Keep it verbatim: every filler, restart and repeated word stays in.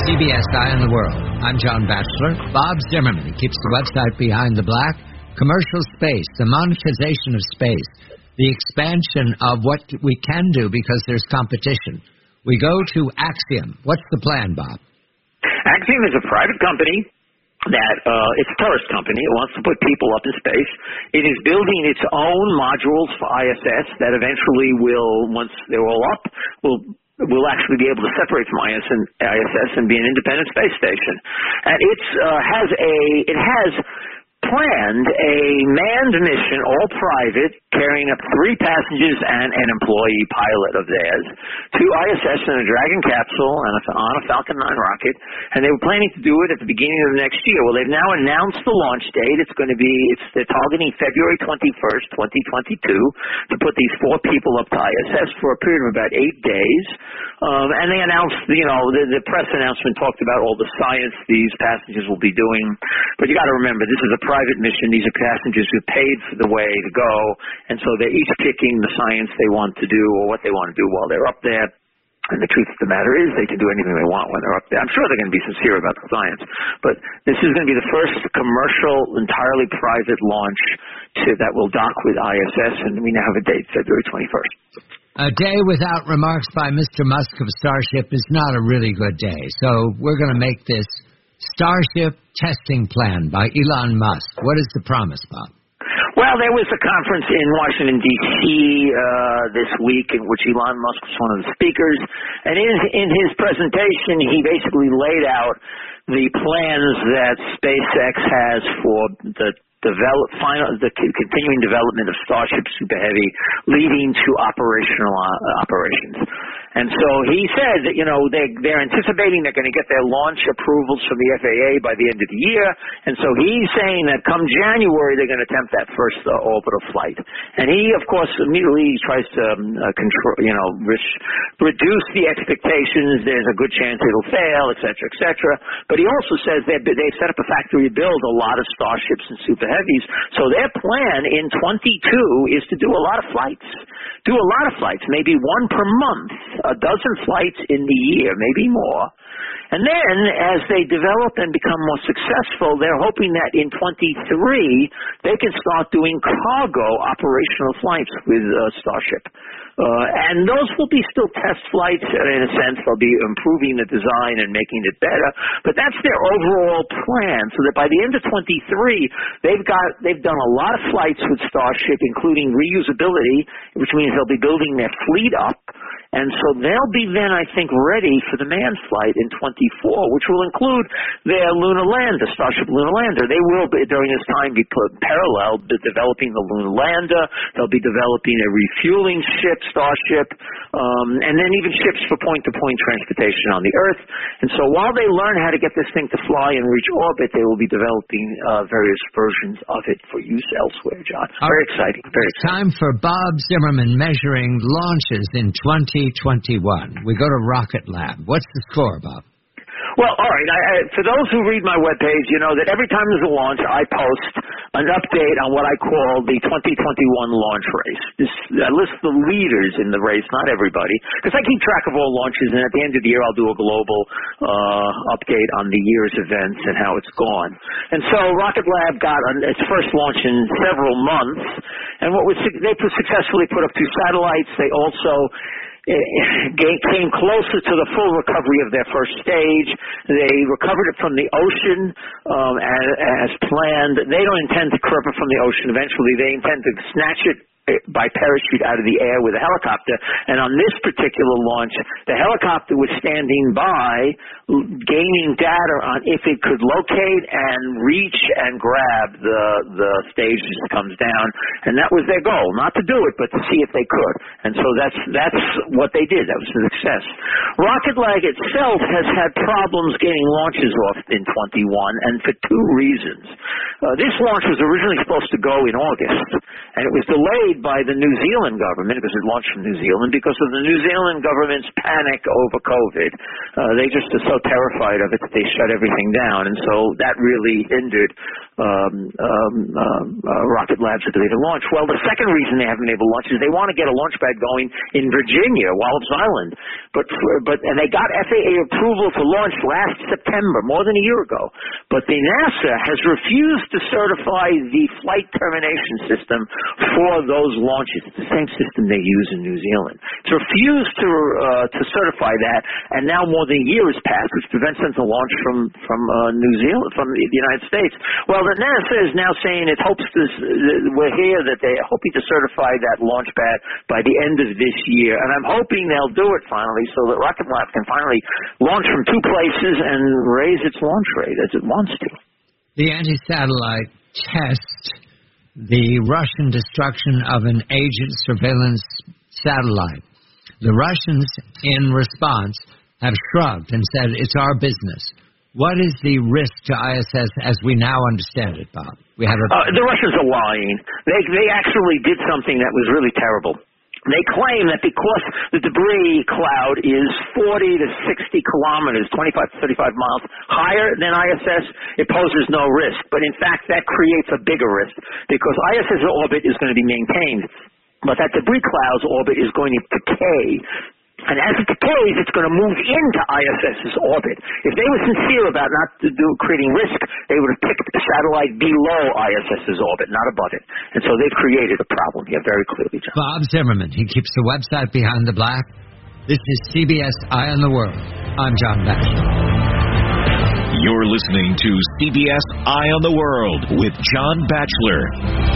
C B S Eye on the World. I'm John Batchelor. Bob Zimmerman keeps the website Behind the Black. Commercial space, the monetization of space, the expansion of what we can do because there's competition. We go to Axiom. What's the plan, Bob? Axiom is a private company that uh, it's a tourist company. It wants to put people up in space. It is building its own modules for I S S that eventually will, once they're all up, will will actually be able to separate from I S S and be an independent space station. And it's uh, has a it has planned a manned mission, all private, carrying up three passengers and an employee pilot of theirs to I S S in a Dragon capsule and a, on a Falcon nine rocket, and they were planning to do it at the beginning of next year. Well, they've now announced the launch date. It's going to be, it's they're targeting February twenty-first, twenty twenty-two, to put these four people up to I S S for a period of about eight days. Um, and they announced, you know, the, the press announcement talked about all the science these passengers will be doing. But you got to remember, this is a private mission. These are passengers who paid for the way to go, and so they're each picking the science they want to do or what they want to do while they're up there. And the truth of the matter is they can do anything they want when they're up there. I'm sure they're going to be sincere about the science, but this is going to be the first commercial, entirely private launch to, that will dock with I S S, and we now have a date, February twenty-first. A day without remarks by Mister Musk of Starship is not a really good day, so we're going to make this Starship testing plan by Elon Musk. What is the promise, Bob? Well, there was a conference in Washington, D C uh, this week in which Elon Musk was one of the speakers, and in, in his presentation he basically laid out the plans that SpaceX has for the develop, final, the continuing development of Starship Super Heavy, leading to operational uh, operations. And so he said that, you know, they, they're anticipating they're going to get their launch approvals from the F A A by the end of the year. And so he's saying that come January, they're going to attempt that first uh, orbital flight. And he, of course, immediately tries to um, uh, control, you know, re- reduce the expectations. There's a good chance it'll fail, et cetera, et cetera. But he also says they they set up a factory to build a lot of Starships and Super Heavies. So their plan in twenty-two is to do a lot of flights, do a lot of flights, maybe one per month. A dozen flights in the year, maybe more. And then, as they develop and become more successful, they're hoping that in twenty-three, they can start doing cargo operational flights with uh, Starship. Uh, and those will be still test flights, in a sense. They'll be improving the design and making it better. But that's their overall plan, so that by the end of twenty-three, they've got they've done a lot of flights with Starship, including reusability, which means they'll be building their fleet up. And so they'll be then, I think, ready for the manned flight in twenty-four, which will include their lunar lander, Starship Lunar Lander. They will, be, during this time, be put parallel to developing the lunar lander. They'll be developing a refueling ship, Starship, um, and then even ships for point-to-point transportation on the Earth. And so while they learn how to get this thing to fly and reach orbit, they will be developing uh, various versions of it for use elsewhere, John. Very right. exciting. Very exciting. Time for Bob Zimmerman measuring launches in twenty twenty-one. We go to Rocket Lab. What's the score, Bob? Well, all right. I, I, for those who read my webpage, you know that every time there's a launch, I post an update on what I call the twenty twenty-one launch race. This, I list the leaders in the race, not everybody, because I keep track of all launches, and at the end of the year, I'll do a global uh, update on the year's events and how it's gone. And so Rocket Lab got its first launch in several months, and what was they successfully put up two satellites. They also came closer to the full recovery of their first stage. They recovered it from the ocean um, as, as planned. They don't intend to curb it from the ocean eventually. They intend to snatch it by parachute out of the air with a helicopter. And on this particular launch, the helicopter was standing by, gaining data on if it could locate and reach and grab the the stage as it comes down. And that was their goal, not to do it, but to see if they could. And so that's that's what they did. That was a success. Rocket Lab itself has had problems getting launches off in twenty-one, and for two reasons. Uh, this launch was originally supposed to go in August, and it was delayed delayed by the New Zealand government, because it launched from New Zealand, because of the New Zealand government's panic over COVID. Uh, they just are so terrified of it that they shut everything down, and so that really hindered um, um, um, uh, Rocket Lab's ability to launch. Well, the second reason they haven't been able to launch is they want to get a launch pad going in Virginia, Wallops Island, but but and they got F A A approval to launch last September, more than a year ago. But the NASA has refused to certify the flight termination system for those launches. It's the same system they use in New Zealand. It's refused to uh, to certify that, and now more than a year has passed, which prevents them to launch from from uh, New Zealand, from the, the United States. Well, the NASA is now saying it hopes to. We're here that they're hoping to certify that launch pad by the end of this year, and I'm hoping they'll do it finally, so that Rocket Lab can finally launch from two places and raise its launch rate as it wants to. The anti-satellite test, the Russian destruction of an agent surveillance satellite. The Russians, in response, have shrugged and said, it's our business. What is the risk to I S S as we now understand it, Bob? We have a... uh, the Russians are lying. They they actually did something that was really terrible. They claim that because the debris cloud is forty to sixty kilometers, twenty-five to thirty-five miles higher than I S S, it poses no risk. But in fact, that creates a bigger risk because I S S orbit is going to be maintained, but that debris cloud's orbit is going to decay. And as it decays, it's going to move into I S S's orbit. If they were sincere about not to do, creating risk, they would have picked a satellite below I S S's orbit, not above it. And so they've created a problem here very clearly, John. Bob Zimmerman, he keeps the website Behind the Black. This is C B S Eye on the World. I'm John Batchelor. You're listening to C B S Eye on the World with John Batchelor.